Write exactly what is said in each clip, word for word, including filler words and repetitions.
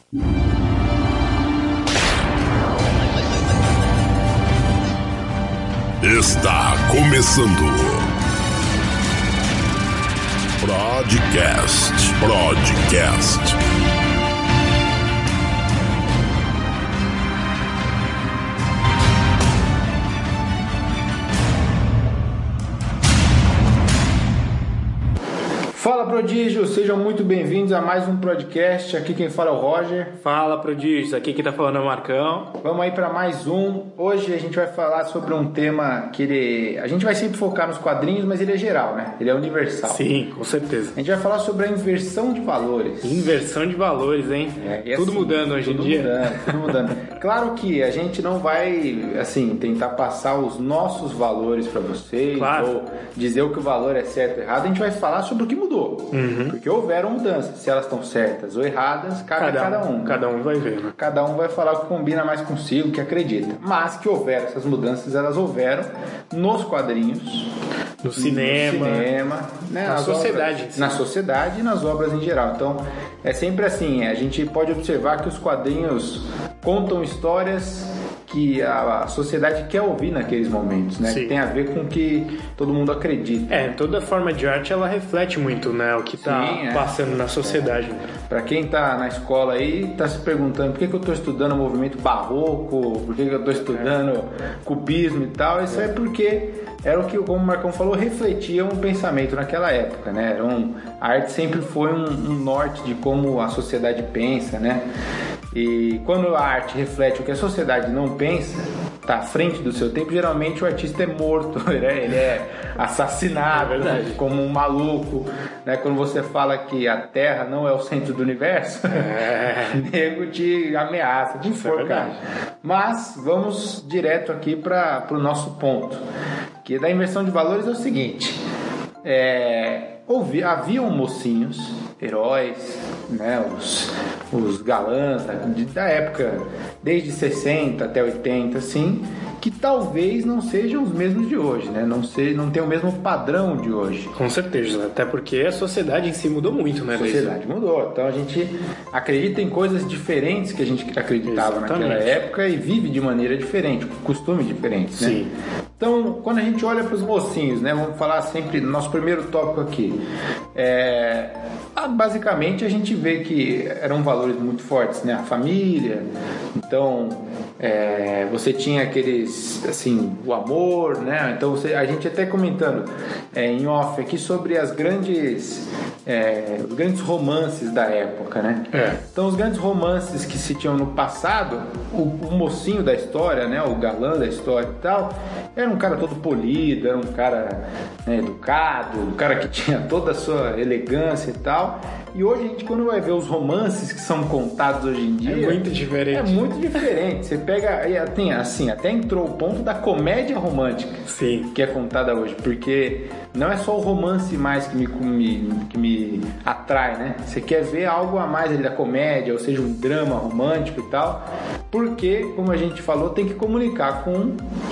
Está começando Podcast, Podcast. Fala, prodígios, sejam muito bem-vindos a mais um podcast. Aqui quem fala é o Roger. Fala, prodígios, aqui quem tá falando é o Marcão. Vamos aí para mais um. Hoje a gente vai falar sobre um tema que ele... a gente vai sempre focar nos quadrinhos, mas ele é geral, né? Ele é universal. Sim, com certeza. A gente vai falar sobre a inversão de valores. Inversão de valores, hein? É, tudo assim, mudando hoje tudo em dia. Mudando, tudo mudando. Claro que a gente não vai, assim, tentar passar os nossos valores para vocês, claro. Ou dizer o que o valor é certo ou errado. A gente vai falar sobre o que mudou. Uhum. Porque houveram mudanças. Se elas estão certas ou erradas, cabe cada, a cada um. Cada um vai ver, né? Cada um vai falar o que combina mais consigo, o que acredita. Mas que houveram essas mudanças, elas houveram nos quadrinhos, no cinema, no cinema né, na sociedade. Obras, na sociedade e nas obras em geral. Então, é sempre assim, a gente pode observar que os quadrinhos contam histórias que a sociedade quer ouvir naqueles momentos, né? Sim. Que tem a ver com o que todo mundo acredita. É, toda forma de arte, ela reflete muito, né? O que está é. passando na sociedade. É. Para quem está na escola aí, está se perguntando por que, que eu estou estudando o movimento barroco, por que, que eu estou estudando é. cubismo e tal, isso é. é porque era o que, como o Marcão falou, refletia um pensamento naquela época, né? Era um, a arte sempre foi um, um norte de como a sociedade pensa, né? E quando a arte reflete o que a sociedade não pensa, está à frente do seu tempo, geralmente o artista é morto, né? Ele é assassinado é como um maluco, né? Quando você fala que a Terra não é o centro do universo, é. nego te ameaça, te enforcar. É Mas vamos direto aqui para o nosso ponto, que da inversão de valores é o seguinte, é, houve, haviam mocinhos, heróis, né, os, os galãs da, da época, desde sessenta até oitenta, assim, que talvez não sejam os mesmos de hoje, né? Não, sei, não tem o mesmo padrão de hoje. Com certeza, até porque a sociedade em si mudou muito, né? A sociedade desde... mudou, então a gente acredita em coisas diferentes que a gente acreditava Exatamente. naquela época e vive de maneira diferente, com costumes diferentes, né? Sim. Então, quando a gente olha para os mocinhos, né? Vamos falar sempre do nosso primeiro tópico aqui. É... Basicamente a gente vê que eram valores muito fortes, né? A família, então é, você tinha aqueles, assim, o amor, né? Então você, a gente até comentando é, em off aqui sobre as grandes, é, os grandes romances da época, né? É. Então os grandes romances que se tinham no passado, o, o mocinho da história, né? O galã da história e tal, era um cara todo polido, era um cara, né, educado, um cara que tinha toda a sua elegância e tal. E hoje a gente, quando vai ver os romances que são contados hoje em dia, é muito diferente. É muito diferente. Você pega, tem assim, até entrou o ponto da comédia romântica. Sim. Que é contada hoje, porque não é só o romance mais que me, me, que me atrai, né? Você quer ver algo a mais ali da comédia, ou seja, um drama romântico e tal, porque, como a gente falou, tem que comunicar com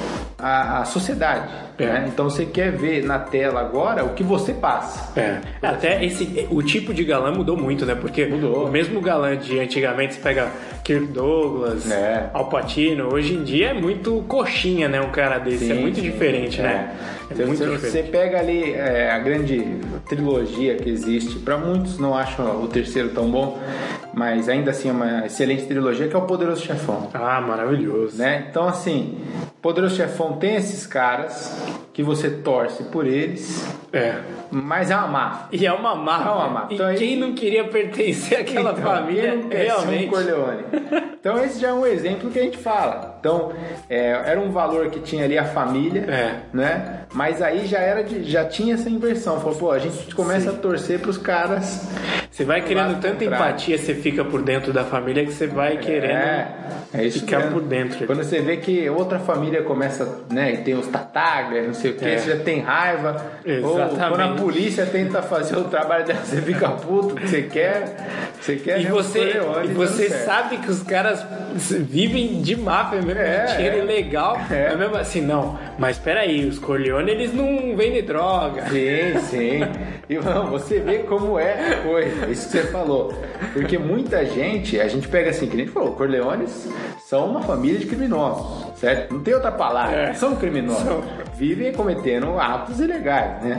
a, a sociedade. É. Né? Então você quer ver na tela agora o que você passa. É. Até esse, o tipo de galã mudou muito, né? Porque mudou. O mesmo galã de antigamente, você pega Kirk Douglas, é. Al Pacino, hoje em dia é muito coxinha, né? Um cara desse, sim, é muito sim. diferente, é. né? É você, muito você, diferente. Você pega ali é, a grande trilogia que existe, para muitos não acham o terceiro tão bom, mas ainda assim é uma excelente trilogia, que é o Poderoso Chefão. Ah, maravilhoso. Né? Então assim, Poderoso Chefão tem esses caras que você torce por eles, é. mas é uma máfia. E é uma máfia. É uma máfia. Então, e quem não queria pertencer àquela então, família, não realmente. Um Corleone. Então esse já é um exemplo que a gente fala. Então é, era um valor que tinha ali a família, é. né? Mas aí já era de, já tinha essa inversão. Falou, pô, a gente começa Sim. a torcer pros caras. Você vai criando tanta empatia, você fica por dentro da família que você vai querendo é, é isso ficar mesmo. por dentro. Quando você vê que outra família começa, né, e tem os tatagas, não sei o que, é. você já tem raiva. Exatamente. Ou quando a polícia tenta fazer o trabalho dela, você fica puto, você quer, você quer. E você, e você sabe que os caras vivem de máfia mesmo, é, dinheiro ilegal, é. Mas mesmo assim, não, mas peraí, os Corleone, eles não vendem droga. Sim, sim. E não, você vê como é a coisa. isso que você falou. Porque muita gente, a gente pega assim, que a gente falou, Corleones são uma família de criminosos, certo? Não tem outra palavra, é. São criminosos. São. Vivem cometendo atos ilegais, né?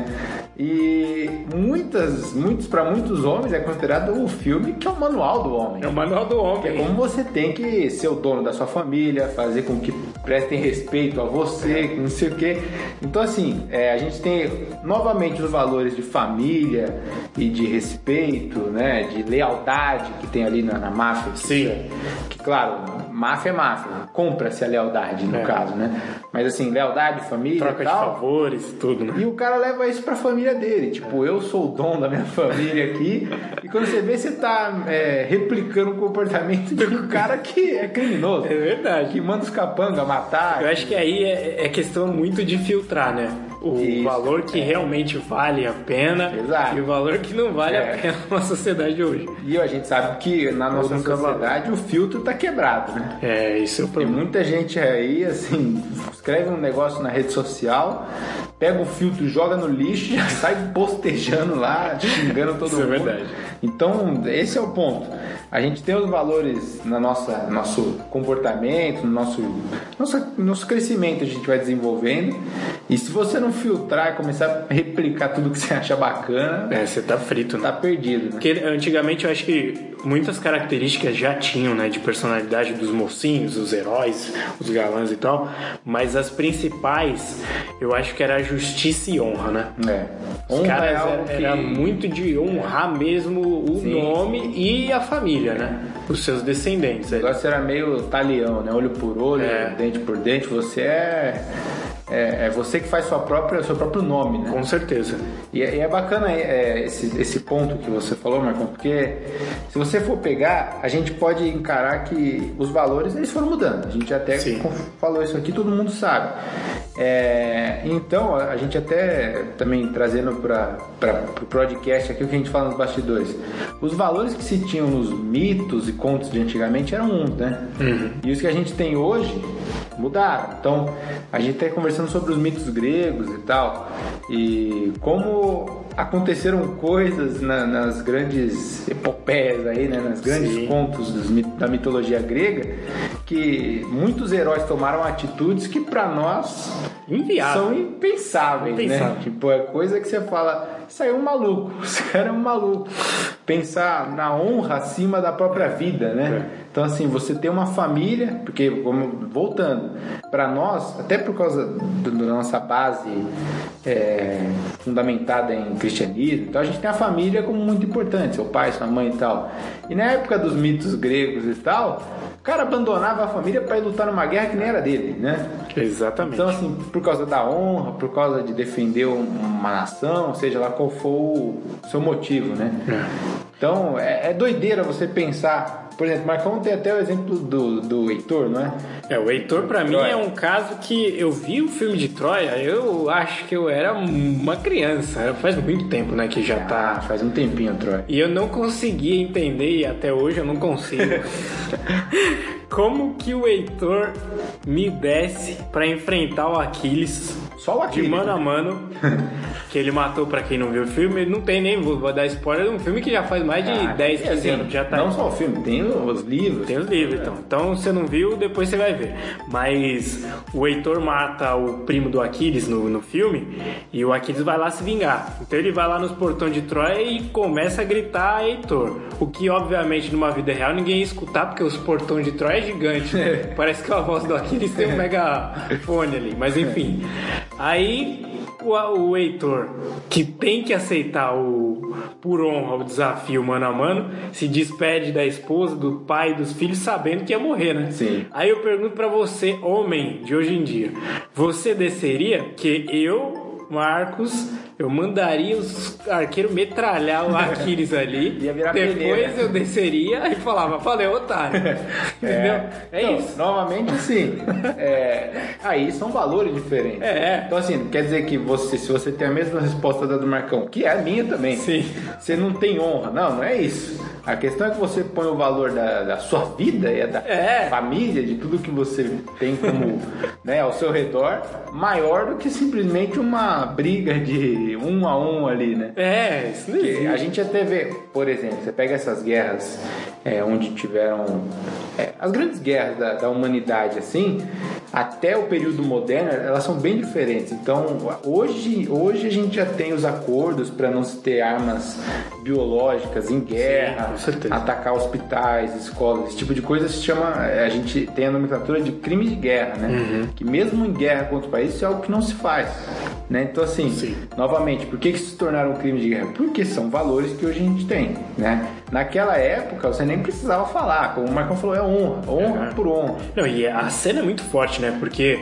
E muitas, muitos, para muitos homens é considerado o filme que é o manual do homem. É o manual do homem. Que é como você tem que ser o dono da sua família, fazer com que prestem respeito a você, não sei o quê. Então, assim, é, a gente tem novamente os valores de família e de respeito, né? De lealdade que tem ali na, na máfia. Sim. Que, claro, máfia é máfia. Compra-se a lealdade, no é. caso, né? Mas, assim, lealdade, família, troca e tal, de favores, tudo, né? E o cara leva isso pra família dele. Tipo, eu sou o dono da minha família aqui. E quando você vê, você tá é, replicando o comportamento de um cara que é criminoso. É verdade. Que manda os capangas matar. Eu acho que aí é, é questão muito de filtrar, né? O isso, valor que é. realmente vale a pena. Exato. E o valor que não vale é. a pena na sociedade hoje. E a gente sabe que na nossa sociedade o filtro tá quebrado, né? É, isso é o problema. Tem muita gente aí, assim, escreve um negócio na rede social, pega o filtro, joga no lixo e já sai postejando lá, xingando todo isso mundo. Isso é verdade. Então, esse é o ponto. A gente tem os valores na nossa nosso comportamento, no nosso, nosso, nosso crescimento, a gente vai desenvolvendo. E se você não filtrar e começar a replicar tudo que você acha bacana, é, você tá frito, né? Tá perdido, né? Porque antigamente eu acho que muitas características já tinham, né, de personalidade dos mocinhos, os heróis, os galãs e tal, mas as principais eu acho que era justiça e honra, né? É. Os honra caras é algo era, era que... muito de honrar mesmo o sim, nome sim. e a família, né? Os seus descendentes. O negócio era meio talião, né? Olho por olho, é. dente por dente, você é... É, é você que faz sua própria, seu próprio nome, né? Com certeza. E, e é bacana é, esse, esse ponto que você falou, Marcão, porque se você for pegar, a gente pode encarar que os valores eles foram mudando. A gente até sim. falou isso aqui, todo mundo sabe. É, então, a gente até também trazendo para o podcast aqui o que a gente fala nos bastidores. Os valores que se tinham nos mitos e contos de antigamente eram uns, né? Uhum. E os que a gente tem hoje mudaram. Então, a gente está conversando sobre os mitos gregos e tal, e como aconteceram coisas na, nas grandes epopeias aí, né, nas grandes sim. contos dos, da mitologia grega, que muitos heróis tomaram atitudes que para nós Inviável. são impensáveis, Impensável. né? Tipo, é coisa que você fala, isso aí é um maluco, esse cara é um maluco. Pensar na honra acima da própria vida, né? É. Então, assim, você tem uma família, porque, como, voltando, para nós, até por causa do, da nossa base é, fundamentada em cristianismo, então a gente tem a família como muito importante, seu pai, sua mãe e tal. E na época dos mitos gregos e tal, o cara abandonava a família para ir lutar numa guerra que nem era dele, né? Exatamente. Então, assim, por causa da honra, por causa de defender uma nação, seja lá qual for o seu motivo, né? É. Então, é, é doideira você pensar. Por exemplo, Marcão tem até o exemplo do, do Heitor, não é? É, o Heitor pra mim Troia. É um caso que eu vi o filme de Troia, eu acho que eu era uma criança, faz muito tempo, né, que já ah, tá... faz um tempinho, Troia. E eu não conseguia entender, e até hoje eu não consigo, como que o Heitor me desce pra enfrentar o Aquiles... Só o Aquiles, de mano a mano, que ele matou, pra quem não viu o filme. Não tem nem, vou dar spoiler, é um filme que já faz mais de ah, dez, quinze assim, anos. Já tá não aí. Só o filme, tem os livros. Tem os livros, então. Então, você não viu, depois você vai ver. Mas o Heitor mata o primo do Aquiles no, no filme, e o Aquiles vai lá se vingar. Então ele vai lá nos portões de Troia e começa a gritar Heitor. O que, obviamente, numa vida real ninguém ia escutar, porque os portões de Troia é gigante. Né? Parece que a voz do Aquiles tem um megafone ali. Mas enfim... Aí o, o Heitor, que tem que aceitar o, por honra o desafio mano a mano, se despede da esposa, do pai e dos filhos, sabendo que ia morrer, né? Sim. Aí eu pergunto pra você, homem de hoje em dia, você desceria? Que eu... Marcos, eu mandaria os arqueiros metralhar o Aquiles ali. Ia virar depois peneira. Eu desceria e falava, valeu, otário. Entendeu? É, é então, isso. Novamente, assim, é, aí são valores diferentes. É. Então, assim, quer dizer que você, se você tem a mesma resposta da do Marcão, que é a minha também, sim. Você não tem honra. Não, não é isso. A questão é que você põe o valor da, da sua vida e da é. família, de tudo que você tem como, né, ao seu redor, maior do que simplesmente uma briga de um a um ali, né? É, isso não existe. A gente até vê, por exemplo, você pega essas guerras é, onde tiveram é, as grandes guerras da, da humanidade, assim, até o período moderno, elas são bem diferentes. Então, hoje, hoje a gente já tem os acordos para não se ter armas biológicas em guerra, sim, com certeza. Atacar hospitais, escolas, esse tipo de coisa se chama, a gente tem a nomenclatura de crime de guerra, né? Uhum. Que mesmo em guerra contra o país, isso é algo que não se faz, né? Então, assim, sim. novamente, por que que se tornaram um crime de guerra? Porque são valores que hoje a gente tem, né? Naquela época, você nem precisava falar, como o Marcão falou, é honra, honra uhum. por honra. Não, e a cena é muito forte, né? Porque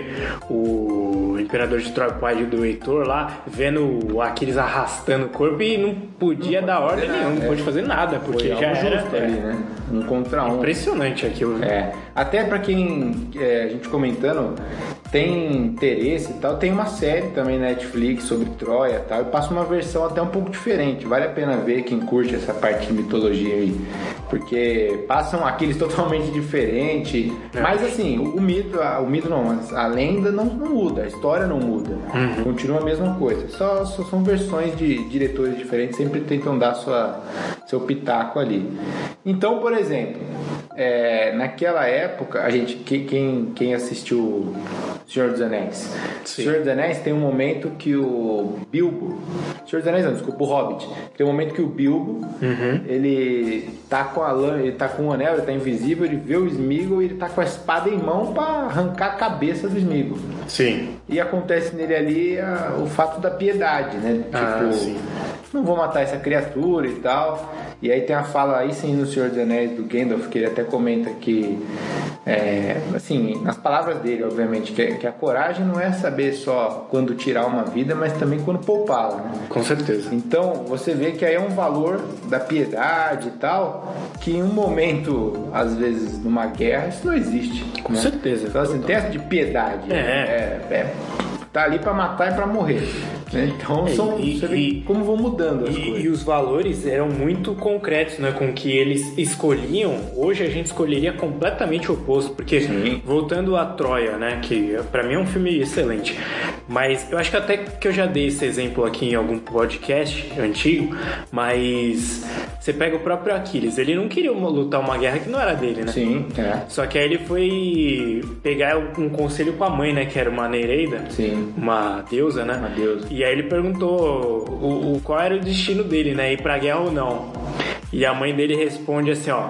o Imperador de Troia, o pai do Heitor lá, vendo Aquiles arrastando o corpo e não podia não dar ordem nenhuma, não é. pôde fazer nada, porque Foi já era justo ali, né? Um contra um. Impressionante aquilo. É. Até pra quem, é, a gente comentando, tem interesse e tal, tem uma série também na Netflix sobre Troia e tal, e passa uma versão até um pouco diferente. Vale a pena ver quem curte essa parte de mitologia aí, porque passam Aquiles totalmente diferente, é. mas assim, o, o mito, a, o mito não, a lenda não, não muda, a história não muda, uhum. continua a mesma coisa, só, só são versões de diretores diferentes, sempre tentam dar sua, seu pitaco ali. Então, por exemplo, é, naquela época, a gente, quem, quem assistiu Senhor dos Anéis, Sim. Senhor dos Anéis tem um momento que o Bilbo, Senhor dos Anéis não, desculpa, o Hobbit, tem um momento que o Bilbo, uhum. ele tá com a lã, ele tá com o anel, ele tá invisível, ele vê o Sméagol e ele tá com a espada em mão pra arrancar a cabeça do Sméagol. Sim. E acontece nele ali a, o fato da piedade, né? Tipo, ah, sim. não vou matar essa criatura e tal. E aí tem a fala aí sim no Senhor dos Anéis do Gandalf, que ele até comenta que, é, assim, nas palavras dele, obviamente, que, que a coragem não é saber só quando tirar uma vida, mas também quando poupá-la, né? Com certeza. Então, você vê que aí é um valor da piedade e tal, que em um momento, às vezes, numa guerra, isso não existe. Com né? certeza. Então, assim, tem essa de piedade. É. é, é tá ali pra matar e pra morrer. Né? Então, são, e, você vê e, como vão mudando as e, coisas. E os valores eram muito concretos, né? Com que eles escolhiam. Hoje a gente escolheria completamente o oposto, porque Sim. voltando a Troia, né? Que pra mim é um filme excelente. Mas eu acho que até que eu já dei esse exemplo aqui em algum podcast antigo, mas você pega o próprio Aquiles, ele não queria lutar uma guerra que não era dele, né? Sim, é. Só que aí ele foi pegar um conselho com a mãe, né? Que era uma Nereida. Sim. Uma deusa, né? Uma deusa. E aí ele perguntou o, o, qual era o destino dele, né? Ir pra guerra ou não. E a mãe dele responde assim, ó: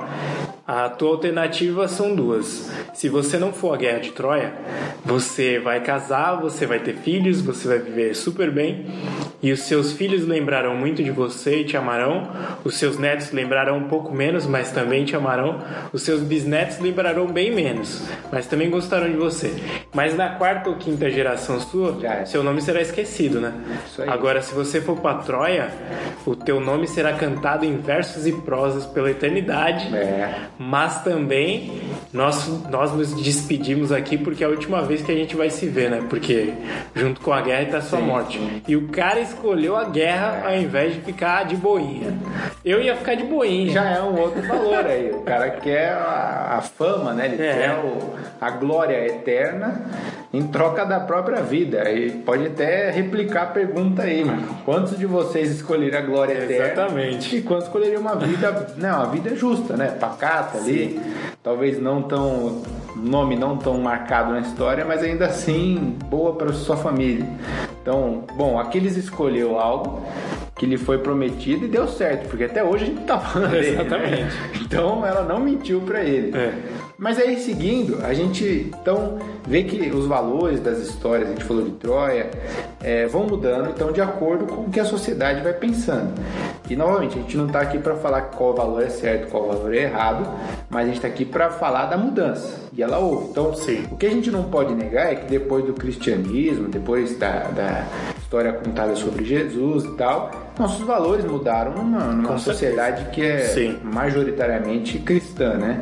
a tua alternativa são duas. Se você não for à guerra de Troia, você vai casar, você vai ter filhos, você vai viver super bem, e os seus filhos lembrarão muito de você e te amarão, os seus netos lembrarão um pouco menos, mas também te amarão, os seus bisnetos lembrarão bem menos, mas também gostarão de você. Mas na quarta ou quinta geração sua, é. seu nome será esquecido, né? Isso aí. Agora, se você for pra Troia, o teu nome será cantado em versos e prosas pela eternidade, é. mas também nós, nós nos despedimos aqui porque é a última vez que a gente vai se ver, né? Porque junto com a guerra está a sua sim, morte. Sim. E o cara escolheu a guerra é. ao invés de ficar de boinha. Eu ia ficar de boinha. Já é um outro valor aí. O cara quer a, a fama, né? Ele é. quer o, a glória eterna em troca da própria vida. E pode até replicar a pergunta aí, mano. Quantos de vocês escolheram a glória eterna? Exatamente. E quantos escolheriam uma vida, né, uma vida justa, né? Pacata ali. Sim. Talvez não tão... nome não tão marcado na história, mas ainda assim boa para sua família. Então, bom, Aquiles escolheu algo que lhe foi prometido e deu certo, porque até hoje a gente tá falando dele, exatamente. Né? Então ela não mentiu para ele. É. Mas aí seguindo, a gente então vê que os valores das histórias, a gente falou de Troia, é, vão mudando, então de acordo com o que a sociedade vai pensando. E novamente, a gente não está aqui para falar qual valor é certo, qual valor é errado, mas a gente está aqui para falar da mudança. E ela houve. Então, sim, o que a gente não pode negar é que depois do cristianismo, depois da, da história contada sobre Jesus e tal, nossos valores mudaram numa, numa sociedade que é sim. majoritariamente cristã, né?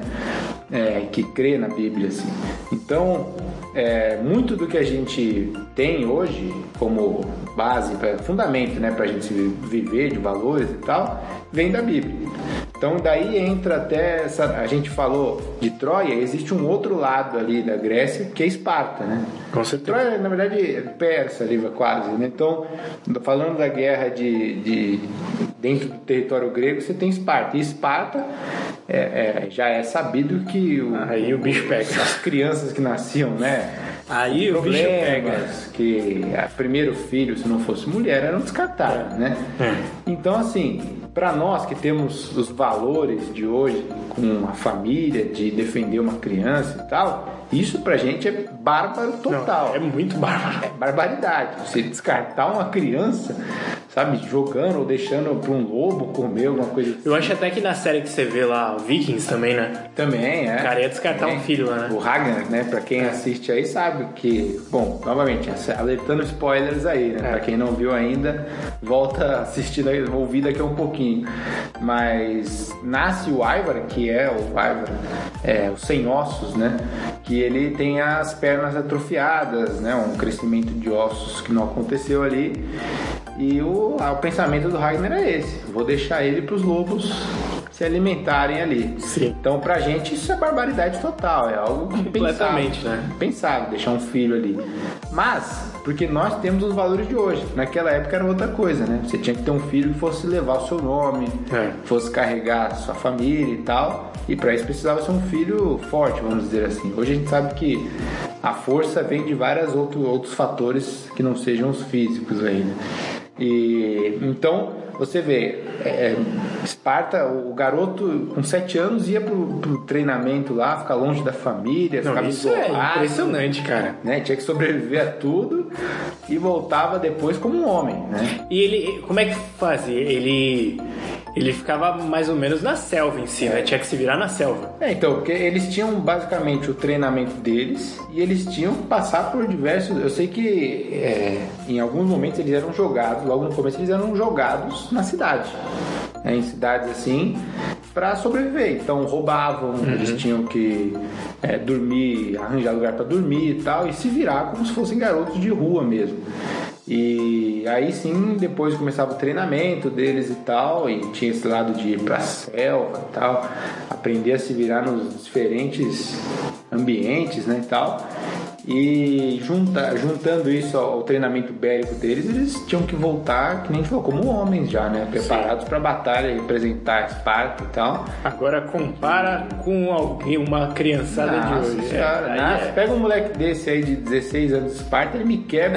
É, que crê na Bíblia, assim. Então, é, muito do que a gente tem hoje como base, pra, fundamento, né, pra gente viver de valores e tal, vem da Bíblia. Então daí entra até essa, a gente falou de Troia, existe um outro lado ali da Grécia que é Esparta, né? Com certeza. Troia, na verdade, é persa ali quase, né? Então, falando da guerra de, de dentro do território grego, você tem Esparta. E Esparta é, é, já é sabido que o, aí o bicho pega. As crianças que nasciam, né? Aí o bicho pega. Que o primeiro filho, se não fosse mulher, eram descartados, né? É. Então, assim, para nós que temos os valores de hoje com a família, de defender uma criança e tal, isso pra gente é bárbaro total. Não, é muito bárbaro. É barbaridade. Você descartar uma criança, sabe, jogando ou deixando pra um lobo comer, alguma coisa assim. Eu acho até que na série que você vê lá, Vikings também, né? Também, é. O cara ia descartar Também. um filho lá, né? O Ragnar, né? Pra quem assiste aí sabe que... Bom, novamente, alertando spoilers aí, né? É. Pra quem não viu ainda, volta a assistir, ouvir daqui a um pouquinho. Mas nasce o Ivar, que é o Ivar, é, o sem ossos, né? Que ele tem as pernas atrofiadas, né? Um crescimento de ossos que não aconteceu ali. E o, o pensamento do Ragnar é esse: vou deixar ele para os lobos se alimentarem ali. Sim. Então, pra gente, isso é barbaridade total. É algo completamente, né? Pensável, deixar um filho ali. Mas, porque nós temos os valores de hoje. Naquela época era outra coisa, né? Você tinha que ter um filho que fosse levar o seu nome, é. fosse carregar a sua família e tal. E para isso precisava ser um filho forte, vamos dizer assim. Hoje a gente sabe que a força vem de vários outro, outros fatores que não sejam os físicos aí, né? E então você vê, é, Esparta, o garoto com sete anos ia pro, pro treinamento lá, ficar longe da família, não, ficava isso isolado, é impressionante, cara, né? Tinha que sobreviver a tudo e voltava depois como um homem, né? E ele, como é que fazia? Ele ele ficava mais ou menos na selva em si, é. né? Tinha que se virar na selva. É, então, porque eles tinham basicamente o treinamento deles e eles tinham que passar por diversos... Eu sei que é, em alguns momentos eles eram jogados, logo no começo eles eram jogados na cidade, né? Em cidades assim, para sobreviver. Então roubavam, uhum. eles tinham que é, dormir, arranjar lugar para dormir e tal, e se virar como se fossem garotos de rua mesmo. E aí sim, depois começava o treinamento deles e tal, e tinha esse lado de ir pra selva e tal, aprender a se virar nos diferentes ambientes, né, e tal. E junta, juntando isso ao treinamento bélico deles, eles tinham que voltar, que nem a gente falou, como homens já, né? Preparados para a batalha, representar Esparta e tal. Agora compara com alguém, uma criançada Nossa, de hoje. Senhora, é, nossa, é. Pega um moleque desse aí de dezesseis anos de Esparta, ele me quebra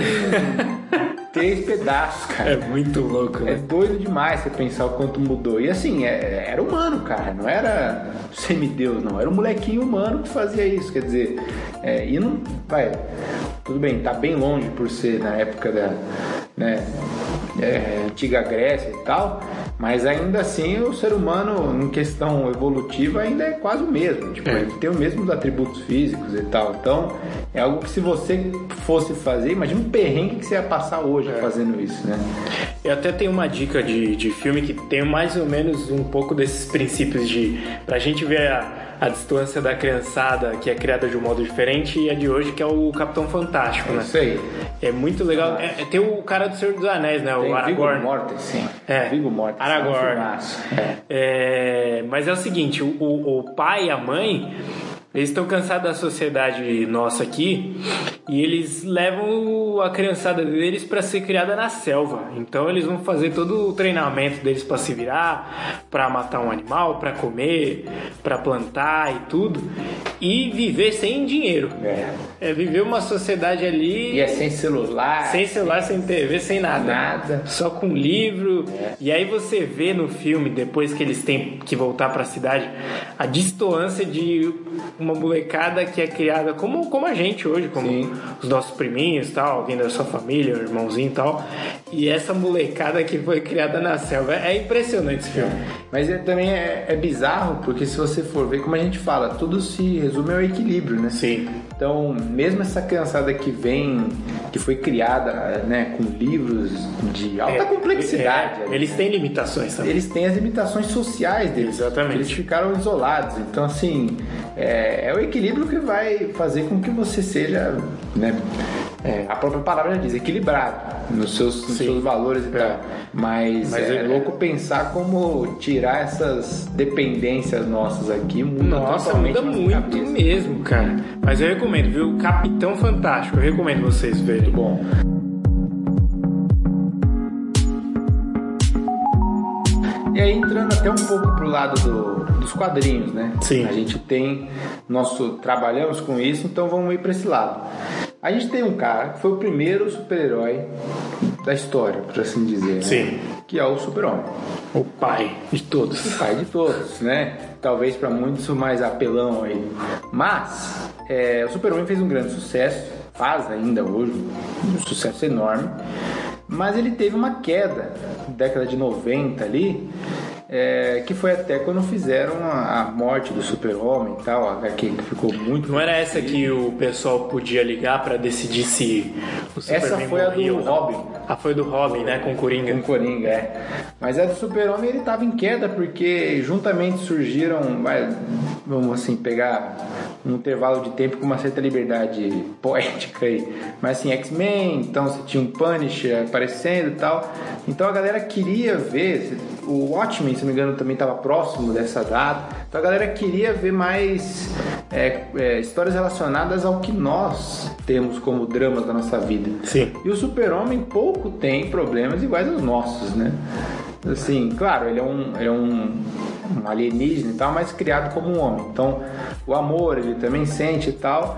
em três pedaços, cara. É muito louco, né? É doido demais você pensar o quanto mudou. E assim, é, era humano, cara. Não era semideus, não. Era um molequinho humano que fazia isso. Quer dizer, é, e não... Vai, tudo bem, tá bem longe por ser na época da... Né, é, antiga Grécia e tal, mas ainda assim o ser humano em questão evolutiva ainda é quase o mesmo, tipo, é. ele tem os mesmos atributos físicos e tal, então é algo que se você fosse fazer, imagina um perrengue que você ia passar hoje é. fazendo isso, né? Eu até tenho uma dica de, de filme que tem mais ou menos um pouco desses princípios de, pra gente ver a, a distância da criançada que é criada de um modo diferente e a de hoje, que é o Capitão Fantástico, né? Isso aí. É muito legal. É, é, tem o cara do Senhor dos Anéis, né? Tem o Aragorn. Viggo Mortensen, sim. É. Viggo Mortensen. Aragorn. É. É, mas é o seguinte, o, o, o pai e a mãe, eles estão cansados da sociedade nossa aqui e eles levam a criançada deles para ser criada na selva. Então eles vão fazer todo o treinamento deles para se virar, para matar um animal, para comer, para plantar e tudo, e viver sem dinheiro. É. É viver uma sociedade ali... E é sem celular. Sem celular, sem T V, sem nada. Nada. Só com livro. É. E aí você vê no filme, depois que eles têm que voltar para a cidade, a distância de uma molecada que é criada como, como a gente hoje, como Sim. os nossos priminhos, tal, alguém da sua família, irmãozinho e tal. E essa molecada que foi criada na selva. É impressionante esse filme. Mas é, também é, é bizarro, porque se você for ver, como a gente fala, tudo se resume ao equilíbrio, né? Sim. Então, mesmo essa criançada que vem, que foi criada, né, com livros de alta é, complexidade. É, eles têm limitações também. Eles têm as limitações sociais deles. Exatamente. Eles ficaram isolados. Então, assim, é, é o equilíbrio que vai fazer com que você seja, né, é, a própria palavra já diz, equilibrado nos seus, nos seus valores e é. tal. Mas, Mas é, é louco pensar como tirar essas dependências nossas aqui. Muda Nossa, muda muito cabeça. Mesmo, cara. Mas eu recomendo, viu? Capitão Fantástico, eu recomendo vocês verem. Bom. E aí, entrando até um pouco pro lado do, dos quadrinhos, né? Sim. A gente tem nosso... Trabalhamos com isso, então vamos ir para esse lado. A gente tem um cara que foi o primeiro super-herói da história, por assim dizer. Sim. Né? Que é o Super-Homem. O pai de todos. O pai de todos, né? Talvez para muitos o mais apelão aí. Mas, é, o Super-Homem fez um grande sucesso, faz ainda hoje um sucesso enorme. Mas ele teve uma queda na década de noventa ali, é, que foi até quando fizeram a, a morte do Super-Homem e tal, a agá quê que ficou muito... Não era essa que o pessoal podia ligar pra decidir se o Superman Essa foi a do Robin. Ah, foi do Robin, né? Com o Coringa. Com o Coringa, é. Mas a do Super-Homem ele tava em queda porque juntamente surgiram, vai, vamos assim, pegar um intervalo de tempo com uma certa liberdade poética aí. Mas assim, X-Men, então você tinha um Punisher aparecendo e tal. Então a galera queria ver, o Watchmen, se não me engano, também estava próximo dessa data. Então a galera queria ver mais é, é, histórias relacionadas ao que nós temos como dramas da nossa vida. Sim. E o Super-Homem pouco tem problemas iguais aos nossos, né? Assim, claro, ele é um, é um, um alienígena e tal, mas criado como um homem. Então, o amor ele também sente e tal,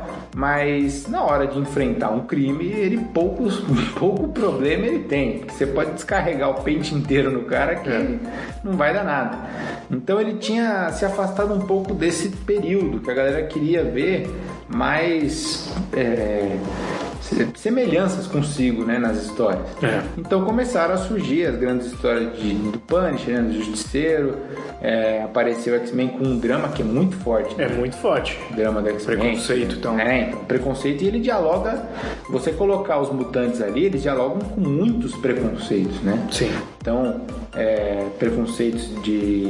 mas na hora de enfrentar um crime, ele poucos, pouco problema ele tem. Você pode descarregar o pente inteiro no cara que é. não vai dar nada. Então, ele tinha se afastado um pouco desse período que a galera queria ver mais... É, semelhanças consigo, né, nas histórias. É. Então começaram a surgir as grandes histórias de, do Punisher, né, do Justiceiro, é, apareceu o X-Men com um drama que é muito forte. É né? muito forte. O drama do X-Men. Preconceito, então. É, então, preconceito, e ele dialoga, você colocar os mutantes ali, eles dialogam com muitos preconceitos, né? Sim. Então, é, preconceitos de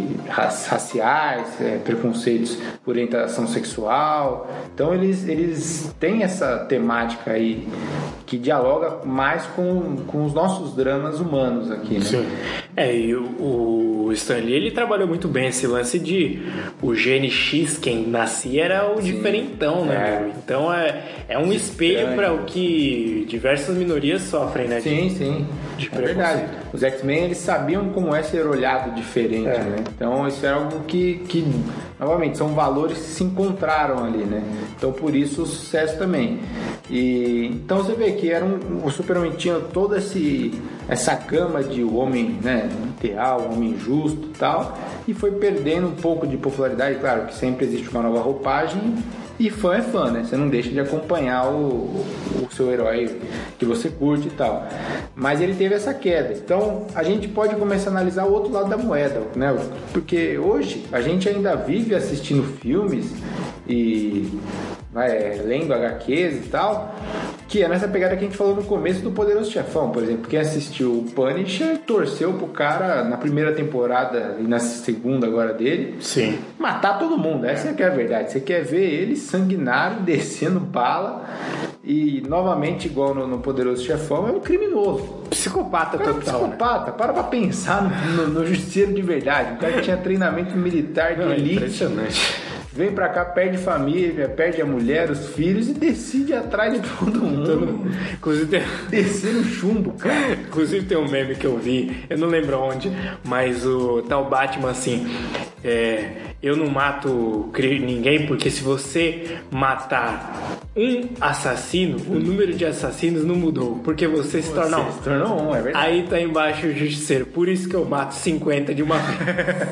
raciais, é, preconceitos por orientação sexual. Então eles, eles têm essa temática aí que dialoga mais com, com os nossos dramas humanos aqui, né? Sim. É, e o, o Stan Lee, ele trabalhou muito bem esse lance de o gene X, quem nascia era o Sim. diferentão, né? É. Então é, é um espelho para o que diversas minorias sofrem, né? Sim, de, sim. De é verdade. Os X-Men, eles sabiam como é ser olhado diferente, é. né? Então isso é algo que, que, novamente, são valores que se encontraram ali, né? Então por isso o sucesso também. E, então você vê que era um, o Superman tinha toda esse, essa gama de o homem, né, ideal, o homem justo e tal, e foi perdendo um pouco de popularidade. Claro que sempre existe uma nova roupagem, e fã é fã, né? Você não deixa de acompanhar o, o seu herói que você curte e tal. Mas ele teve essa queda. Então a gente pode começar a analisar o outro lado da moeda, né? Porque hoje a gente ainda vive assistindo filmes e vai, lendo agá quês e tal, que é nessa pegada que a gente falou no começo do Poderoso Chefão, por exemplo. Quem assistiu o Punisher torceu pro cara na primeira temporada e na segunda agora dele Sim. matar todo mundo. Essa é que é a verdade. Você quer ver ele sanguinário, descendo bala e novamente, igual no, no Poderoso Chefão, é um criminoso. Psicopata cara, total. Psicopata. Né? Para pra pensar no, no, no justiceiro de verdade. O cara que tinha treinamento militar de Não, elite. É impressionante. Vem pra cá, perde família, perde a mulher, os filhos e decide atrás de todo mundo. Todo mundo. Inclusive tem... Descer no chumbo, cara. Inclusive tem um meme que eu vi, eu não lembro onde, mas o tal Batman assim, é, eu não mato ninguém porque se você matar um assassino, o número de assassinos não mudou, porque você se torna um. Se tornou um, é verdade. Aí tá embaixo o justiceiro, por isso que eu mato cinquenta de uma vez.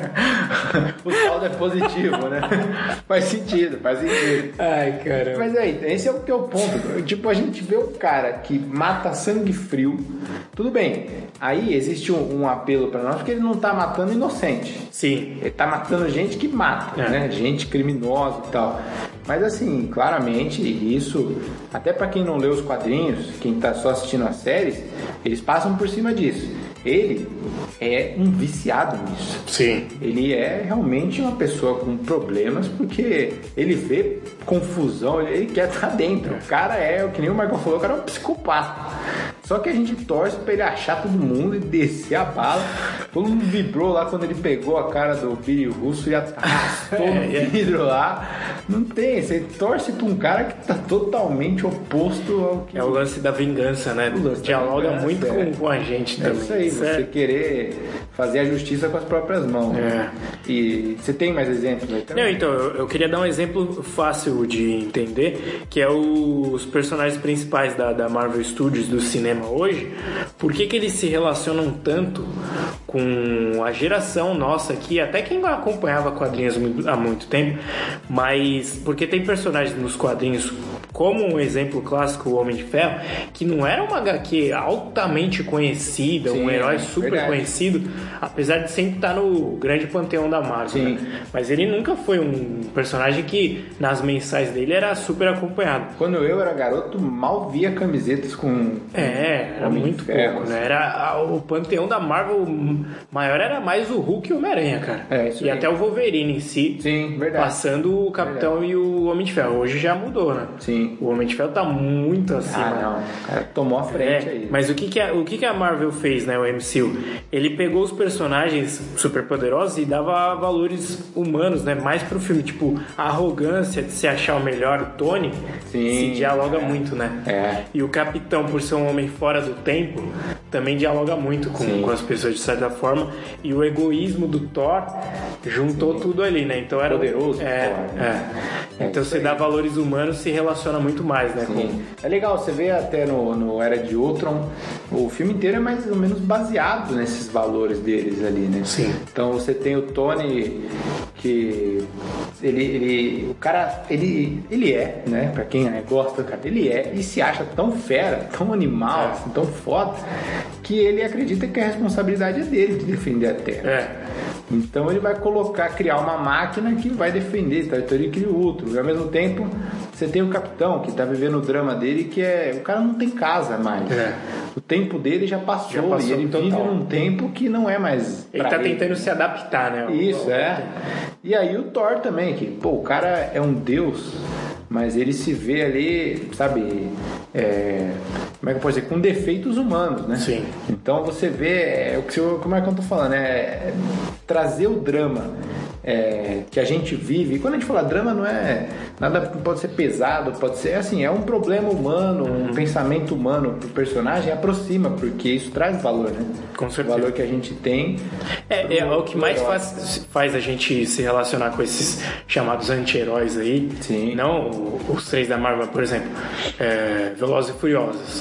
O saldo é positivo, né? Faz sentido, faz sentido. Ai, caramba. Mas aí, esse é o que é o ponto. Tipo, a gente vê o cara que mata sangue frio. Tudo bem. Aí existe um, um apelo pra nós porque ele não tá matando inocente. Sim. Ele tá matando gente que mata, é. né? Gente criminosa e tal. Mas assim, claramente, isso, até pra quem não lê os quadrinhos, quem tá só assistindo as séries, eles passam por cima disso. Ele é um viciado nisso. Sim. Ele é realmente uma pessoa com problemas porque ele vê confusão, ele quer estar dentro. O cara é, o que nem o Michael falou, o cara é um psicopata. Só que a gente torce pra ele achar todo mundo e descer a bala. Todo mundo vibrou lá quando ele pegou a cara do Billy Russo e arrastou é, no vidro é. lá. Não tem, você torce pra um cara que tá totalmente oposto ao que... É o lance da vingança, né? Dialoga vingança, muito é. com, com a gente também. É isso aí, você é. querer fazer a justiça com as próprias mãos. É. Né? E você tem mais exemplos aí também? Não, então, eu, eu queria dar um exemplo fácil de entender, que é o, os personagens principais da, da Marvel Studios do cinema hoje. Por que que eles se relacionam tanto com a geração nossa aqui, até quem acompanhava quadrinhos há muito tempo, mas porque tem personagens nos quadrinhos, como um exemplo clássico, o Homem de Ferro, que não era uma agá quê altamente conhecida, Sim, um herói super verdade. conhecido, apesar de sempre estar no grande panteão da Marvel, né? Mas ele nunca foi um personagem que nas mensais dele era super acompanhado. Quando eu era garoto, mal via camisetas com... É, era Homem muito Ferro, pouco, né? Era, o panteão da Marvel maior era mais o Hulk e o Homem-Aranha, cara. É, isso e aí. até o Wolverine em si. Sim, verdade. Passando o Capitão verdade. e o Homem de Ferro. Hoje já mudou, né? Sim. O Homem de Ferro tá muito acima. Ah, não. O cara tomou a frente é, aí. Mas o que que, a, o que que a Marvel fez, né? O M C U? Ele pegou os personagens super poderosos e dava valores humanos, né? Mais pro filme. Tipo, a arrogância de se achar o melhor, o Tony, Sim, se dialoga é. muito, né? É. E o Capitão, por ser um homem fora do tempo, também dialoga muito com, com as pessoas de certa forma. E o egoísmo do Thor juntou Sim. tudo ali, né? Então era poderoso. É, Thor, é. é então você dá valores humanos, se relaciona muito mais, né? Com... É legal, você vê até no, no Era de Ultron, o filme inteiro é mais ou menos baseado nesses valores deles ali, né? Sim. Então você tem o Tony que ele, ele o cara ele, ele é, né? Pra quem gosta, cara, ele é e se acha tão fera, tão animal, é. assim, tão foda, que ele acredita que a responsabilidade é dele de defender a Terra. É. Então ele vai colocar, criar uma máquina que vai defender, tá? Então ele cria o outro. E ao mesmo tempo você tem o Capitão que tá vivendo o drama dele, que é o cara não tem casa mais. É. O tempo dele já passou, já passou e ele total. vive num tempo que não é mais. Ele tá ele. tentando se adaptar, né? Isso, é. E aí o Thor também, que pô, o cara é um deus, mas ele se vê ali, sabe, é, como é que eu posso dizer, com defeitos humanos, né? Sim. Então você vê, é, o que eu, como é que eu tô falando, é trazer o drama é, que a gente vive. E quando a gente fala drama, não é nada, pode ser pesado, pode ser assim, é um problema humano, um uhum. pensamento humano pro personagem, aproxima, porque isso traz valor, né? Com certeza. O valor que a gente tem. É, é o que mais faz, faz a gente se relacionar com esses chamados anti-heróis aí. Sim. Não os três da Marvel, por exemplo, é, Velozes e Furiosos.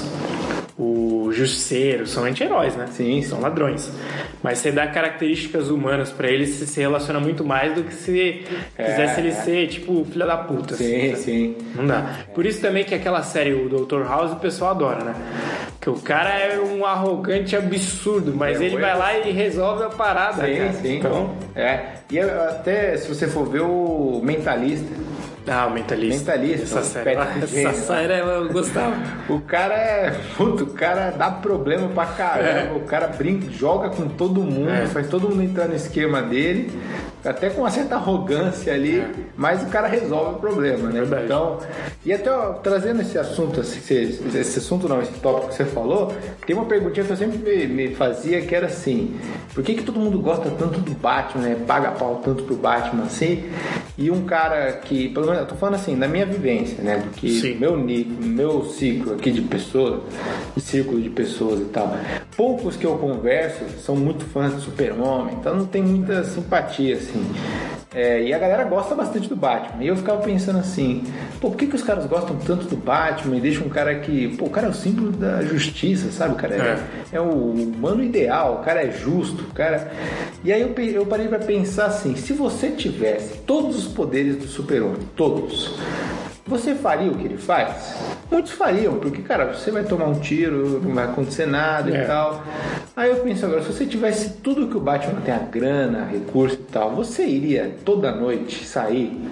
O Justiceiro, são anti-heróis, né? Sim, são ladrões. Mas você dá características humanas pra eles, você se relaciona muito mais do que se é, quisesse ele é. ser, tipo, filho da puta. Sim, assim, sim. Não dá. Por isso também que aquela série, o doutor House, o pessoal adora, né? Que o cara é um arrogante absurdo, mas é, ele vai lá e resolve a parada. Sim, cara. sim. Então, é. E até, se você for ver o Mentalista... Ah, o Mentalista. Mentalista. Essa série, essa série eu gostava. O cara é... Puto, o cara dá problema pra caramba. É. O cara brinca, joga com todo mundo, é. faz todo mundo entrar no esquema dele, até com uma certa arrogância ali, é. mas o cara resolve o problema, né? Verdade. Então, e até ó, trazendo esse assunto, esse, esse assunto não, esse tópico que você falou, tem uma perguntinha que eu sempre me, me fazia, que era assim: por que que todo mundo gosta tanto do Batman, né? Paga pau tanto pro Batman assim? E um cara que, pelo menos, eu tô falando assim, da minha vivência, né? Do que Sim. meu meu ciclo aqui de pessoas, de círculo de pessoas e tal. Poucos que eu converso são muito fãs do Super-Homem, então não tem muita simpatia, assim. É, e a galera gosta bastante do Batman. E eu ficava pensando assim, pô, por que que os caras gostam tanto do Batman e deixam um cara que... Pô, o cara é o símbolo da justiça, sabe? O cara é, é. é o humano ideal, o cara é justo, o cara... E aí eu, eu parei pra pensar assim, se você tivesse todos os poderes do Super-Homem, todos... Você faria o que ele faz? Muitos fariam, porque, cara, você vai tomar um tiro, não vai acontecer nada é. e tal. Aí eu penso agora, se você tivesse tudo que o Batman tem, a grana, recurso e tal, você iria toda noite sair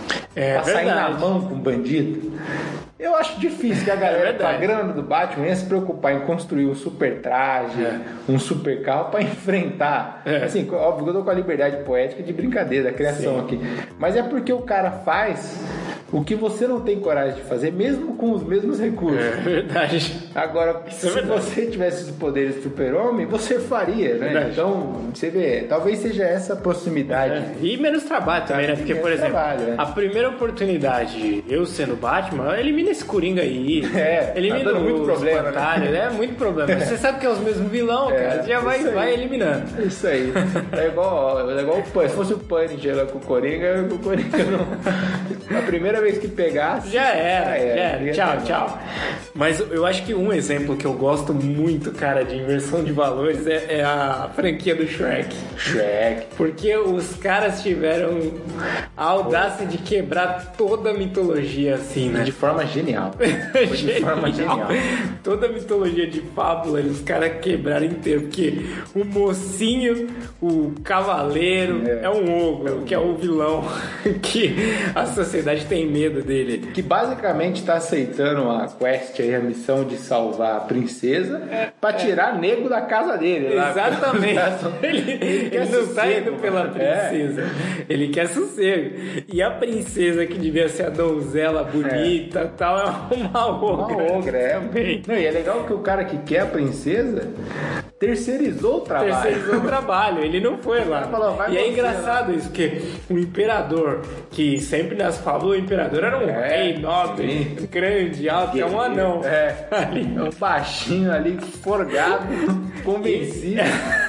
É pra sair na verdade. mão com um bandido. Eu acho difícil que a galera É com a verdade. grana do Batman ia se preocupar em construir um super traje, É. um super carro pra enfrentar. É. Assim, óbvio que eu tô com a liberdade poética de brincadeira, da criação Sim. aqui. Mas é porque o cara faz o que você não tem coragem de fazer, mesmo com os mesmos recursos. É verdade. Agora, se é verdade. você tivesse os poderes do super-homem, você faria, né? Verdade. Então, você vê, talvez seja essa proximidade. É, e menos trabalho também, né? Porque, Menos por exemplo, trabalho, é. a primeira oportunidade, eu sendo Batman, elimina esse Coringa aí. É, elimina tá dando muito os problema, espantalhos, né? Muito problema. Você sabe que é os mesmos vilão, É, cara. Você já vai, isso aí. vai eliminando. Isso aí. É igual, é igual o Punisher. Se fosse o Punisher lá com o Coringa, o Coringa não. A primeira vez que pegasse. Já era, já já era. era. Ia Tchau, ter- tchau. Mas eu acho que um exemplo que eu gosto muito, cara, de inversão de valores é, é a franquia do Shrek. Shrek. Porque os caras tiveram a audácia de quebrar toda a mitologia, assim, né? De forma genial. Foi de forma genial. Toda a mitologia de fábula, os caras quebraram inteiro. Porque o mocinho, o cavaleiro, é, É. um ogro, que é o vilão, que a sociedade tem medo dele. Que basicamente tá aceitando a quest aí, a missão de salvar a princesa pra tirar nego da casa dele. lá. Exatamente. Ele, ele quer não tá sossego, indo pela mano. princesa. Ele quer sossego. E a princesa, que devia ser a donzela bonita e tal, é uma ogra. Uma ogra, é. Também. Não, e é legal que o cara que quer a princesa terceirizou o trabalho. Terceirizou o trabalho, ele não foi lá. Falou, vai e é você engraçado isso, porque o imperador, que sempre nas fábulas o imperador era um É, rei nobre, sim. grande, alto, é um anão. É. Ali. É um baixinho ali, forgado, convencido.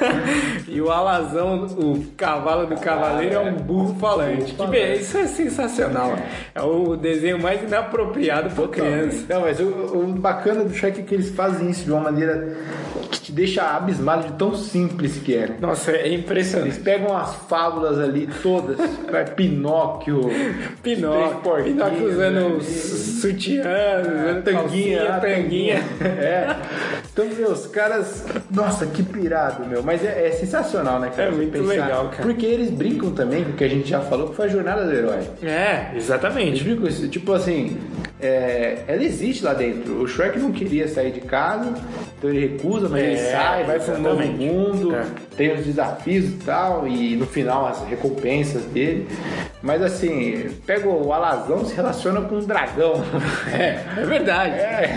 E o alazão, o cavalo do cavaleiro, é um burro falante. Que be- isso é sensacional. É o desenho mais inapropriado para criança. Não, mas o, o bacana do Shrek é que eles fazem isso de uma maneira que te deixa abismado de tão simples que é. Nossa, é Eles impressionante. pegam as fábulas ali todas, vai, Pinóquio, Pinóquio, Três Pinóquio porquinhos, usando né? sutiã, usando tanguinha, calcinha, a tanguinha. É. Então, meu, os caras. Nossa, que pirado, meu. Mas é, é sensacional, né, cara? É Você muito legal, cara. Porque eles brincam também com o que a gente já falou, que foi a jornada do herói. É, Eles exatamente. brincam com isso. Tipo assim, é, ela existe lá dentro. O Shrek não queria sair de casa, então ele recusa, mas ele É, sai, vai para um novo exatamente. mundo, É. tem os desafios e tal, e no final as recompensas dele. Mas assim, pega o alazão, se relaciona com um dragão. É, é verdade. É,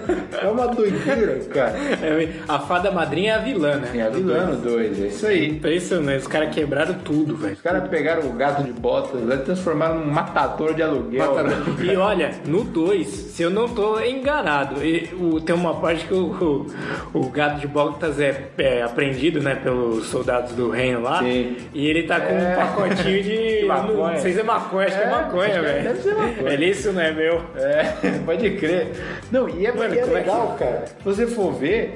é uma doideira, cara. É, a fada madrinha é a vilã, né? É a vilã no dois, é isso aí. Impressionante, os caras quebraram tudo, velho. Os caras pegaram o gato de botas e transformaram num matador de aluguel. E olha, no dois, se eu não tô enganado, e, o, tem uma parte que o, o, o gato de botas é, é apreendido, né, pelos soldados do reino lá. Sim. E ele tá com É. um pacotinho de. De maconha. Não sei se é maconha, acho que é É, maconha, acho que velho. deve ser maconha. Ele, isso não é meu. É, pode crer. Não, e é, Mano, e é como é que- legal, cara. Se você for ver,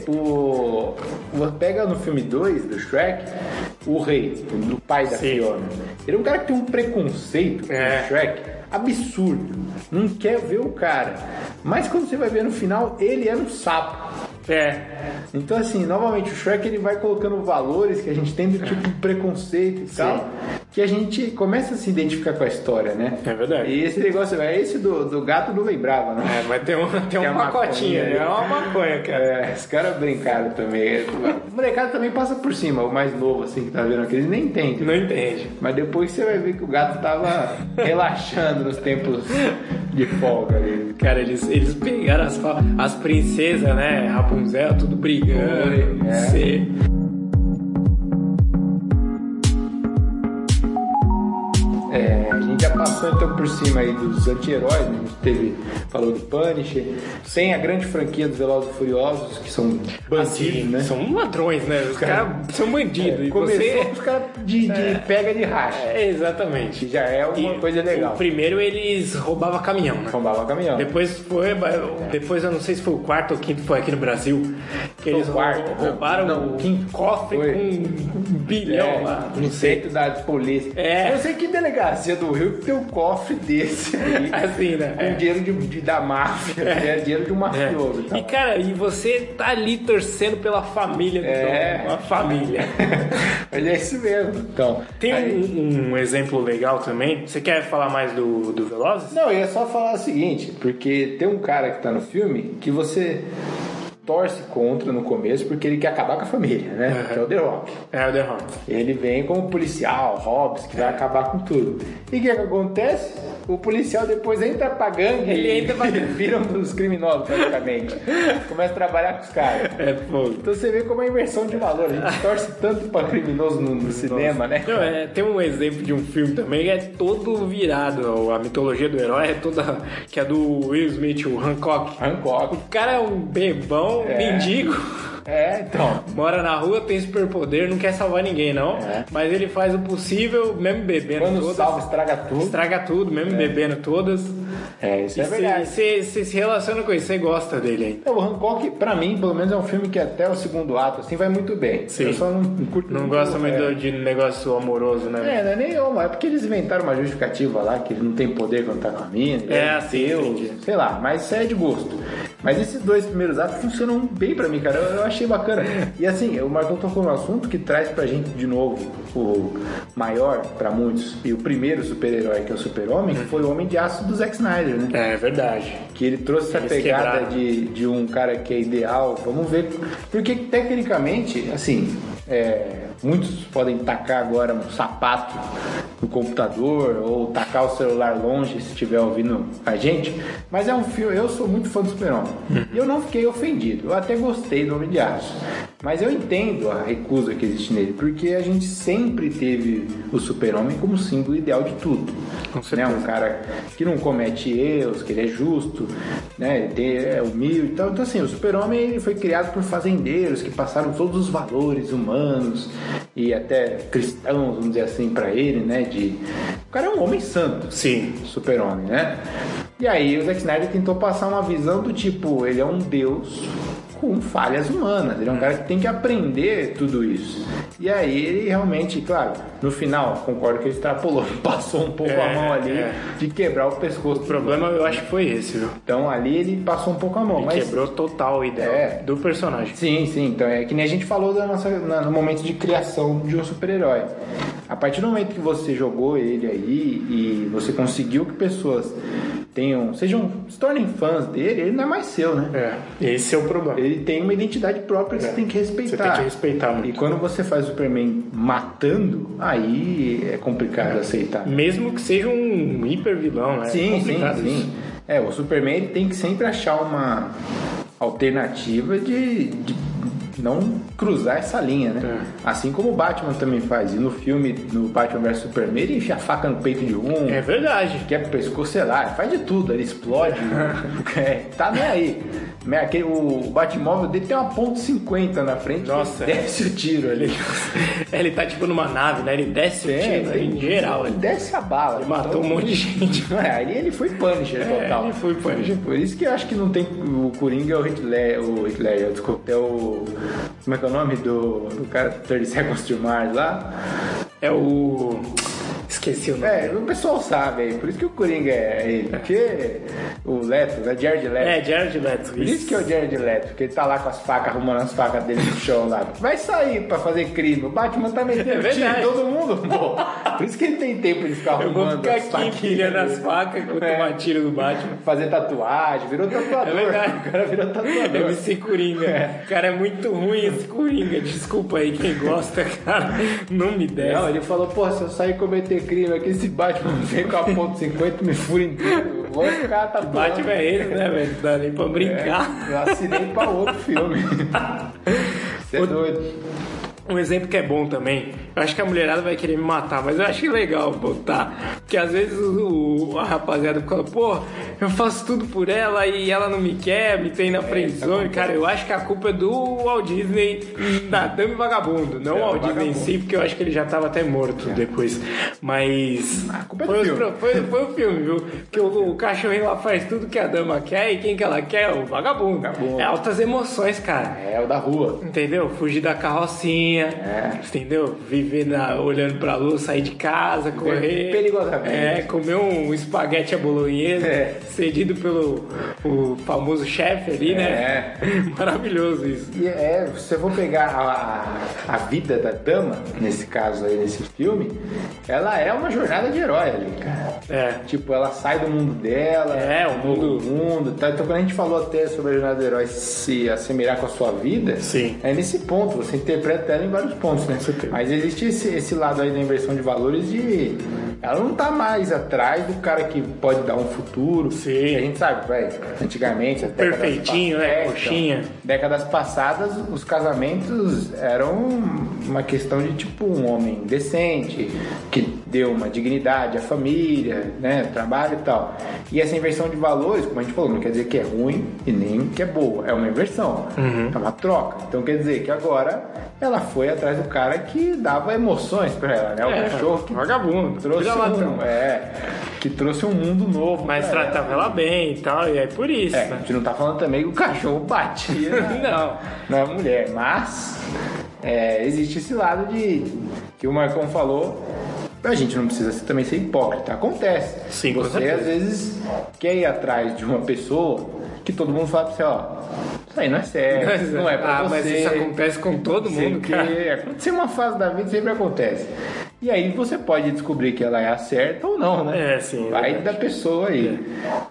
o, o- pega no filme dois do Shrek, o rei, o pai da Sim. Fiona. Ele é um cara que tem um preconceito com É. o Shrek absurdo. Não quer ver o cara. Mas quando você vai ver no final, ele é um sapo. É. Então, assim, novamente, o Shrek ele vai colocando valores que a gente tem do tipo preconceito e tal, que a gente começa a se identificar com a história, né? É verdade. E esse negócio, é esse do, do gato não lembrava, né? É, mas tem um, tem Que um é pacotinho, maconha, né? É uma maconha, cara. É, os caras brincaram também. O molecada também passa por cima, o mais novo, assim, que tá vendo aqui, ele nem entende. Não entende. Mas depois você vai ver que o gato tava relaxando nos tempos de folga ali. Cara, eles, eles pegaram as, fa- as princesas, né? Rapunzel, tudo brigando. Foi, é. Sei. É, a gente já passou então por cima aí dos anti-heróis, né? A gente teve, falou do Punisher, tem a grande franquia dos Velozes e Furiosos, que são bandidos, Assim, né? São ladrões, né? Os caras são bandidos. e Começou você... com os caras de, de pega de racha, É, exatamente. que já é uma E coisa legal. O primeiro eles roubavam caminhão, né? Roubava caminhão. Depois foi, depois eu não sei se foi o quarto ou quinto, foi aqui no Brasil, que eles o quarto, roubaram não, o o quinto cofre foi. com um bilhão É, lá. no centro da polícia. É. Eu não sei que delegacia do Rio que ter um cofre desse aí, assim, né? com É. dinheiro de, de, da máfia, é. dinheiro de um mafioso. É. E, cara, e você tá ali torcendo pela família do É. dono, uma família. Mas é isso mesmo. Então, Tem aí... um, um exemplo legal também. Você quer falar mais do, do Velozes? Não, eu ia só falar o seguinte, porque tem um cara que tá no filme que você torce contra no começo porque ele quer acabar com a família, né? Uhum. Que é o The Rock. É o The Rock. Ele vem como policial, Hobbs, que vai acabar com tudo. E o que, que acontece? O policial depois entra pra gangue Ele e entra pra gangue. vira um dos criminosos, praticamente. Começa a trabalhar com os caras. É fogo. Então você vê como é inversão de valor. A gente torce tanto pra criminoso no, no cinema, né? Não, é, tem um exemplo de um filme também que é todo virado. A mitologia do herói é toda. Que é do Will Smith, o Hancock. Hancock. O cara é um bebão, É. mendigo. É, então. Mora na rua, tem superpoder, não quer salvar ninguém, não. É. Mas ele faz o possível, mesmo bebendo Quando todas. salva, estraga tudo. Estraga tudo, mesmo bebendo todas. É, isso E é verdade. você se relaciona com isso, você gosta dele aí. Então, o Hancock, pra mim, pelo menos é um filme que até o segundo ato, assim, vai muito bem. Sim. Eu só não, não curto Não muito, gosta muito é. de negócio amoroso, né? É, não é nem uma, é porque eles inventaram uma justificativa lá, que ele não tem poder quando tá com a mina. ele É, assim, Deus, entendi. sei lá, mas isso é de gosto. Mas esses dois primeiros atos funcionam bem pra mim, cara, eu, eu achei bacana. E assim, o Marcão tocou no assunto que traz pra gente de novo o maior pra muitos, e o primeiro super-herói, que é o Super-Homem, que foi o Homem de Aço do Zack Snyder, né? É verdade. Que ele trouxe essa Eles pegada quebraram. de, de um cara que é ideal. Vamos ver. Porque tecnicamente, assim, é, muitos podem tacar agora um sapato no computador ou tacar o celular longe se estiver ouvindo a gente. Mas é um filme, eu sou muito fã do Super-Homem. E eu não fiquei ofendido. Eu até gostei do Homem de Aço. Mas eu entendo a recusa que existe nele, porque a gente sempre teve o Super-Homem como símbolo ideal de tudo. Com Né? certeza. Um cara que não comete erros, que ele é justo, né? Ele tem- é humilde e tal. Então, assim, o Super-Homem ele foi criado por fazendeiros que passaram todos os valores humanos e até cristãos, vamos dizer assim, pra ele, né? De... O cara é um homem santo. Sim. Super-Homem, né? E aí o Zack Snyder tentou passar uma visão do tipo, ele é um deus com falhas humanas, ele é um cara que tem que aprender tudo isso. E aí ele realmente, claro, no final, concordo que ele extrapolou, passou um pouco É, a mão ali é. de quebrar o pescoço. O problema eu acho que foi esse, viu? Então ali ele passou um pouco a mão, mas... Quebrou total a ideia É. do personagem. Sim, sim. Então é que nem a gente falou da nossa, na- no momento de criação de um super-herói. A partir do momento que você jogou ele aí e você conseguiu que pessoas tenham, sejam, se tornem fãs dele, ele não é mais seu, né? É, esse é o problema. Ele tem uma identidade própria que É. você tem que respeitar. Você tem que respeitar muito. E quando você faz o Superman matando, aí é complicado aceitar. Mesmo que seja um hiper vilão, né? Sim, é sim, complicado sim. isso. É, o Superman ele tem que sempre achar uma alternativa de, de não cruzar essa linha, né? É. Assim como o Batman também faz. E no filme, no Batman versus Superman, ele enfia a faca no peito de um, É verdade. quebra o pescoço, sei lá, faz de tudo, ele explode, é, tá nem aí. Aquele, o Batmóvel dele tem uma ponto cinquenta na frente, Nossa. ele desce o tiro ali. Ele tá tipo numa nave, né? Ele desce o É, tiro ele- em geral. Ele Ele desce a bala. Ele matou um monte de gente. É, aí ele foi Punisher É, total. ele foi Punisher. Por isso que eu acho que não tem. O Coringa é o Hitler, o Hitler, desculpa, é o. Como é que é o nome do, do cara do thirty Seconds to Mars lá? É o... Esqueci o nome. É, o pessoal sabe aí, por isso que o Coringa é ele. Porque o Leto, né? Jared Leto. É, Jared Leto. Por isso que é o Jared Leto, porque ele tá lá com as facas, arrumando as facas dele no chão lá. Vai sair pra fazer crime. O Batman tá metendo É tiro em verdade. todo mundo. Pô. Por isso que ele tem tempo de ficar Eu vou arrumando ficar as aqui faquinhas empilhando as dele. facas quando É. tomar tiro do Batman. Fazer tatuagem, virou tatuador. É verdade. O cara virou tatuador. M C Coringa. É. Cara, é muito ruim esse Coringa. Desculpa aí quem gosta, cara. Não me desce. Não, ele falou, pô, se eu sair cometer crime aqui, esse Batman vem com a ponto cinquenta me fura inteiro. Eu vou ficar tatuando. Batman é ele, né, velho? Não dá nem pra brincar. É, eu assinei pra outro filme. Você é doido. Um exemplo que é bom também, eu acho que a mulherada vai querer me matar, mas eu acho legal botar. Porque às vezes o, a rapaziada fala, pô, eu faço tudo por ela e ela não me quer, me tem na friendzone. Cara, eu acho que a culpa é do Walt Disney da Dama e Vagabundo. Não o Walt Disney em si, porque eu acho que ele já tava até morto depois. Mas A culpa é do foi, os filme. pro- foi, foi o filme, viu? Que o, o cachorrinho lá faz tudo que a dama quer e quem que ela quer? O vagabundo. Vagabundo. É altas emoções, cara. É, o da rua. Entendeu? Fugir da carrocinha, bicicletinha, É. entendeu? Viver na, olhando pra luz, sair de casa, correr. Perigosamente. É, comer um espaguete à bolonhesa, É. cedido pelo o famoso chefe ali, né? Maravilhoso isso. E é, se você for pegar a, a vida da dama, nesse caso aí, nesse filme, ela é uma jornada de herói ali, cara. É. Tipo, ela sai do mundo dela, É, o mundo- mundo, tá? Então, quando a gente falou até sobre a jornada do herói se assemelhar com a sua vida, Sim. é nesse ponto, você interpreta ela em vários pontos, né? certeza. Mas existe esse, esse lado aí da inversão de valores de... Ela não tá mais atrás do cara que pode dar um futuro. Sim. Que a gente sabe, vai, antigamente... as décadas Perfeitinho, pa- né? é, então, Coxinha. décadas passadas, os casamentos eram uma questão de tipo um homem decente, que deu uma dignidade à família, né, trabalho e tal. E essa inversão de valores, como a gente falou, não quer dizer que é ruim e nem que é boa, é uma inversão, Uhum. é uma troca. Então quer dizer que agora ela foi atrás do cara que dava emoções pra ela, né? O É, cachorro que vagabundo, trouxe vira ladrão. um, é, que trouxe um mundo novo. Mas pra tratava ela bem e tal, e é por isso, É, a né? gente não tá falando também que o cachorro batia na, Não. na mulher, mas é, existe esse lado de que o Marcão falou. A gente não precisa ser- também ser hipócrita, acontece. Sim, com você certeza. às vezes quer ir atrás de uma pessoa que todo mundo fala pra você, ó, isso aí não é sério, não é pra ah, você. mas isso acontece com todo Sei mundo, que cara. acontecer uma fase da vida sempre acontece. E aí você pode descobrir que ela é a certa ou não, né? É, sim, é Vai verdade. da pessoa aí.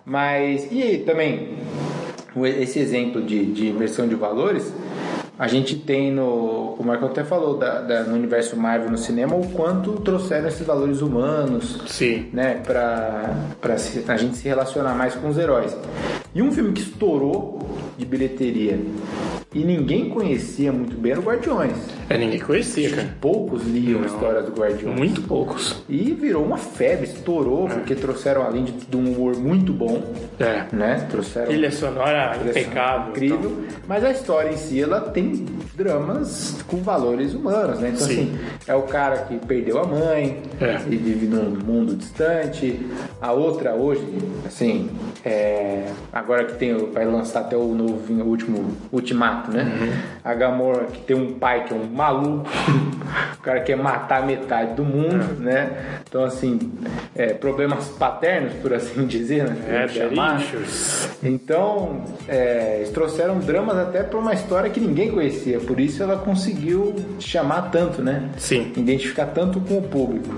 Mas, e aí também, o- esse exemplo de, de inversão de valores, a gente tem no... O Marco até falou da, da- no universo Marvel no cinema o quanto trouxeram esses valores humanos, Sim. né, pra, pra se- a gente se relacionar mais com os heróis. E um filme que estourou de bilheteria e ninguém conhecia muito bem era o Guardiões. É, ninguém conhecia, cara. Poucos liam a Não. história do Guardiões. Muito poucos. E virou uma febre, estourou, porque trouxeram, além de tudo, um humor muito bom, É. né? Trouxeram Trilha sonora trilha impecável. incrível, mas a história em si, ela tem dramas com valores humanos, né? Então, Sim. assim, é o cara que perdeu a mãe É. e vive num mundo distante. A outra, hoje, assim, é, agora que tem, vai lançar até o novo, o último Ultimato, né? Uhum. A Gamora, que tem um pai que é um maluco, o cara quer matar metade do mundo, É. né? Então, assim, é, problemas paternos, por assim dizer, né? É, Chamar. bichos. Então, é, eles trouxeram dramas até para uma história que ninguém conhecia, por isso ela conseguiu chamar tanto, né? Sim. Identificar tanto com o público.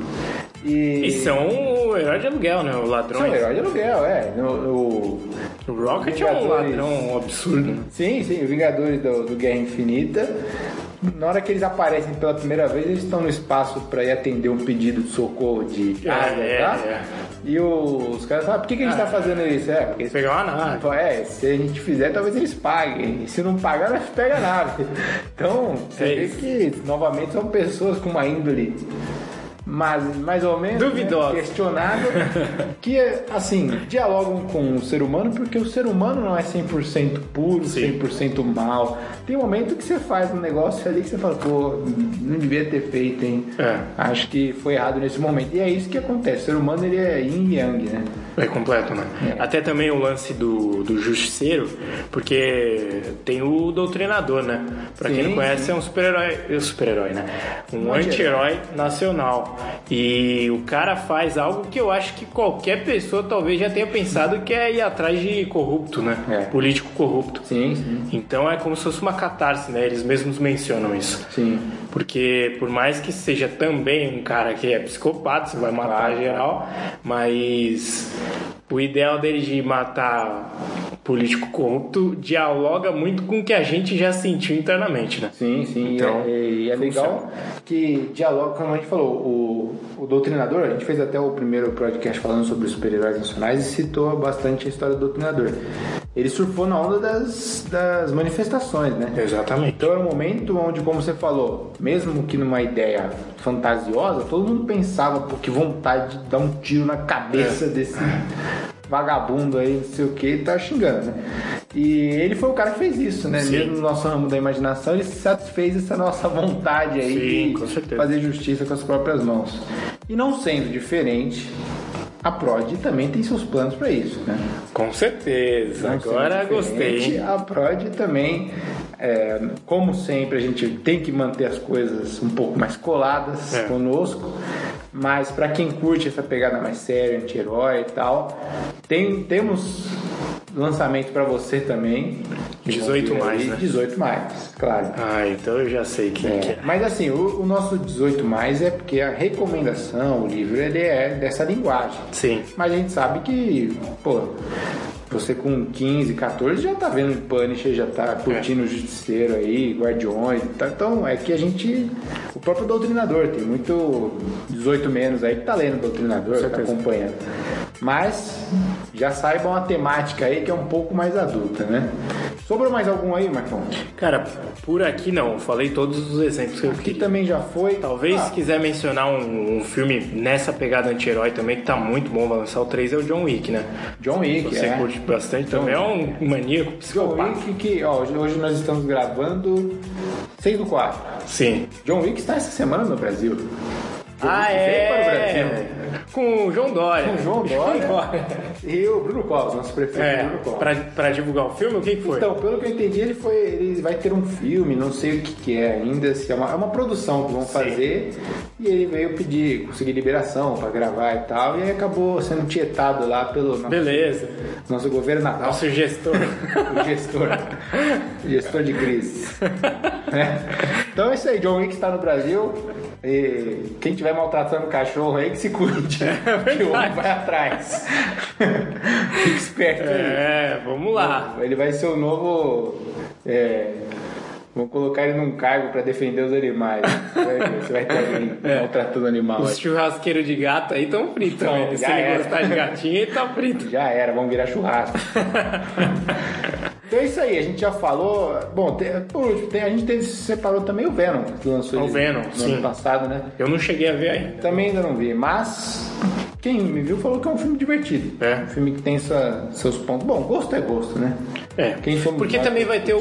E, E são o herói de aluguel, né? O ladrão. são herói de aluguel, é. No, o- O Rocket é um Vingadores. ladrão absurdo, né? Sim, sim, os Vingadores do, do Guerra Infinita. Na hora que eles aparecem pela primeira vez, eles estão no espaço para ir atender um pedido de socorro de É, água, é, tá? é. E os, os caras falam, por que, que a gente tá fazendo isso? É, porque eles Pegar uma nave. É, se a gente fizer, talvez eles paguem. E se não pagar, nós pega a nave. Então, você É vê isso. que, novamente, são pessoas com uma índole mas, mais ou menos Duvidosa. né, questionável, que, assim, dialogam com o ser humano, porque o ser humano não é cem por cento puro, Sim. cem por cento mal. Tem um momento que você faz um negócio ali que você fala, pô, não devia ter feito, hein? É. Acho que foi errado nesse momento. E é isso que acontece. O ser humano, ele é yin e yang, né? É completo, né? É. Até também o lance do, do justiceiro, porque tem o doutrinador, né? Pra quem Sim, não conhece, sim. é um super-herói, é um super-herói, né? Um Um anti-herói nacional. E o cara faz algo que eu acho que qualquer pessoa talvez já tenha pensado, que é ir atrás de corrupto, né? É. Político corrupto. Sim, sim. Então é como se fosse uma catarse, né? Eles mesmos mencionam isso. Sim. Porque por mais que seja também um cara que é psicopata, você vai matar Claro. geral, mas o ideal dele de matar político corrupto dialoga muito com o que a gente já sentiu internamente, né? Sim, sim. Então, e é, e é funciona. legal que dialoga, como a gente falou, o, o doutrinador, a gente fez até o primeiro podcast falando sobre os super-heróis nacionais e citou bastante a história do doutrinador. Ele surfou na onda das, das manifestações, né? Exatamente. Então era um momento onde, como você falou, mesmo que numa ideia fantasiosa, todo mundo pensava, pô, que vontade de dar um tiro na cabeça desse vagabundo aí, não sei o que, tá xingando, né? E ele foi o cara que fez isso, né? Sim. Mesmo no nosso ramo da imaginação, ele satisfez essa nossa vontade aí Sim, de com certeza. fazer justiça com as próprias mãos. E não sendo diferente, a Prod também tem seus planos para isso, né? Com certeza. Não sendo Agora diferente, gostei. hein? A Prod também É, como sempre, a gente tem que manter as coisas um pouco mais coladas é. conosco. Mas para quem curte essa pegada mais séria, anti-herói e tal, tem, temos lançamento para você também. dezoito mais, né? dezoito mais, claro. Ah, então eu já sei quem é. que é. Mas assim, o, o nosso dezoito mais é porque a recomendação, o livro, ele é dessa linguagem. Sim. Mas a gente sabe que, pô, você com quinze, quatorze já tá vendo Punisher, já tá curtindo é. o Justiceiro aí, Guardiões e tal. Então é que a gente, o próprio Doutrinador, tem muito dezoito menos aí que tá lendo o Doutrinador, tá acompanhando. Mas já saibam a temática aí que é um pouco mais adulta, né? Sobrou mais algum aí, Marcão? Cara, por aqui não. Falei todos os exemplos que eu aqui queria. Também já foi. Talvez, ah. se quiser mencionar um, um filme nessa pegada anti-herói também, que tá muito bom, vai lançar o três, é o John Wick, né? John Wick, Você é. curte bastante John também. Wick. É um maníaco psicopata. John Wick, que ó, hoje nós estamos gravando seis do quatro. Sim. John Wick está essa semana no Brasil. Ah, é? Com o João Dória. Com o João Dória. E o Bruno Covas, nosso prefeito é, Bruno Covas. Pra, pra divulgar o filme, o que, que foi? Então, pelo que eu entendi, ele foi. Ele vai ter um filme, não sei o que, que é ainda, se é uma, é uma produção que vão Sim. fazer. E ele veio pedir, conseguir liberação pra gravar e tal. E aí acabou sendo tietado lá pelo nosso, Beleza. nosso governador. Nosso gestor. O gestor. O gestor de crise. É. Então é isso aí, John Wick está no Brasil. E quem estiver maltratando o cachorro aí que se cuide, é que o homem vai atrás. Fique esperto aí. É, vamos lá. Ele vai ser o novo. É, vamos colocar ele num cargo para defender os animais. Você vai ter alguém é. maltratando o animal. Os churrasqueiros de gato aí estão fritos. Então, se ele era. gostar de gatinho, ele tá frito. Já era, vamos virar churrasco. Então é isso aí, a gente já falou. Bom, tem, por último, tem, a gente teve, separou também o Venom, que lançou o Venom, no sim. ano passado, né? Eu não cheguei a ver ainda. Também ainda não vi, mas quem me viu falou que é um filme divertido. É. Um filme que tem sua, seus pontos. Bom, gosto é gosto, né? É. Quem Porque nós, também vai ter o,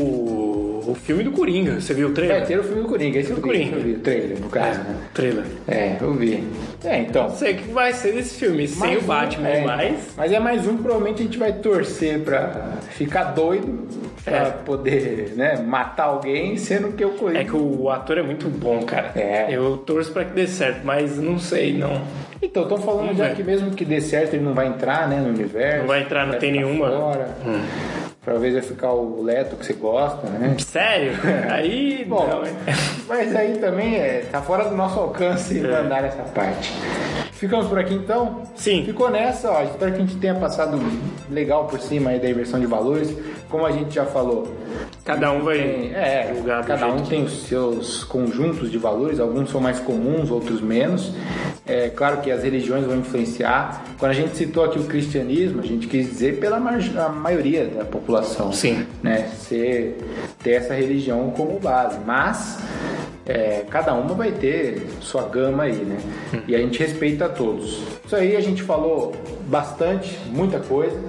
o, o filme do Coringa. Você viu o trailer? Vai ter o filme do Coringa, esse eu vi, Coringa. Eu vi o trailer, no caso, é. né? Trailer. É, eu vi. É, então. Não sei o que vai ser desse filme, mais sem o Batman, é, mas... Mas é mais um que provavelmente a gente vai torcer pra ficar doido, pra é. poder, né, matar alguém, sendo que eu Coringa. É que o ator é muito bom, cara. É. Eu torço pra que dê certo, mas não sei, não. Então, estão falando Vamos já ver. que mesmo que dê certo, ele não vai entrar, né, no universo. Não vai entrar, não tem nenhuma. Fora. Hum. Talvez vai ficar o Leto que você gosta, né? Sério? Aí, bom, não. Mas aí também é, tá fora do nosso alcance é. mandar essa parte. Ficamos por aqui então? Sim. Ficou nessa, ó. Espero que a gente tenha passado legal por cima aí da inversão de valores. Como a gente já falou, cada um vai tem, é, julgar cada um tem os seus conjuntos de valores, alguns são mais comuns, outros menos. É claro que as religiões vão influenciar. Quando a gente citou aqui o cristianismo, a gente quis dizer pela a maioria da população. Sim. Né? Ser, ter essa religião como base. Mas é, cada uma vai ter sua gama aí, né? Hum. E a gente respeita todos. Isso aí a gente falou bastante, muita coisa.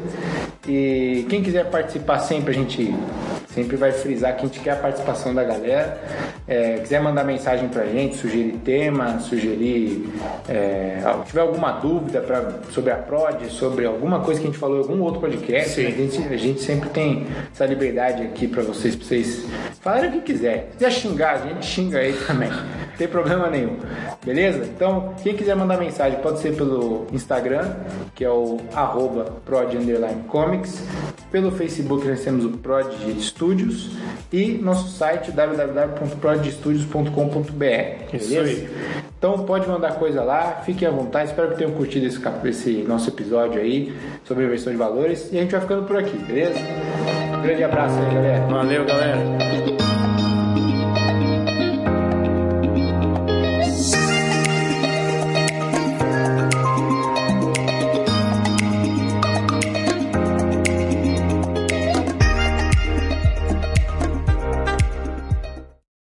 E quem quiser participar sempre, a gente sempre vai frisar que a gente quer a participação da galera. É, quiser mandar mensagem pra gente, sugerir tema, sugerir é, se tiver alguma dúvida pra, sobre a Prod, sobre alguma coisa que a gente falou em algum outro podcast, né? a, gente, a gente sempre tem essa liberdade aqui pra vocês, pra vocês falarem o que quiser. Se quiser xingar, a gente xinga aí também, não tem problema nenhum, beleza? Então, quem quiser mandar mensagem pode ser pelo Instagram, que é o arroba prod underline comics, pelo Facebook nós temos o Prod Studios e nosso site w w w ponto prod studios ponto com ponto b r. Isso aí. Então pode mandar coisa lá, fiquem à vontade. Espero que tenham curtido esse, esse nosso episódio aí sobre inversão de valores. E a gente vai ficando por aqui, beleza? Um grande abraço aí, galera. Valeu, galera.